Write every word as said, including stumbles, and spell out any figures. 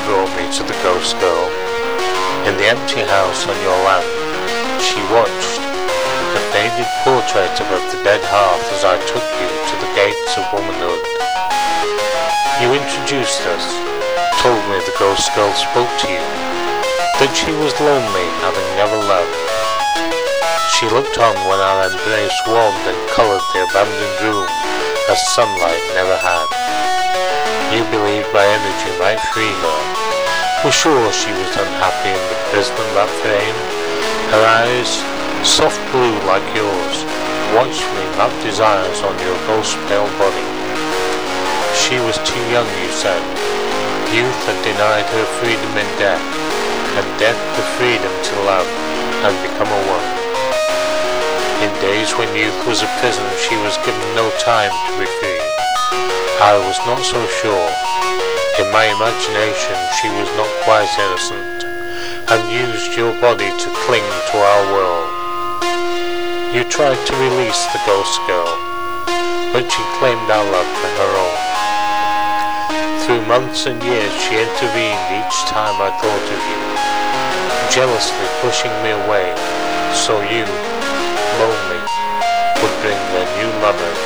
brought me to the ghost girl. In the empty house on your land, she watched the faded portrait above the dead hearth as I took you to the gates of womanhood. You introduced us, told me the ghost girl spoke to you, that she was lonely, having never loved. She looked on when our embrace warmed and coloured the abandoned room as sunlight never had. You believed my energy might free her, were sure she was unhappy in the prison of that frame. Her eyes, soft blue like yours, watched me map desires on your ghost-pale body. She was too young, you said. Youth had denied her freedom in death, and death the freedom to love had become a woman. In days when youth was a prison, she was given no time to be free. I was not so sure. In my imagination she was not quite innocent, and used your body to cling to our world. You tried to release the ghost girl, but she claimed our love for her own. Through months and years she intervened each time I thought of you, jealously pushing me away, so you, lonely, would bring their new lover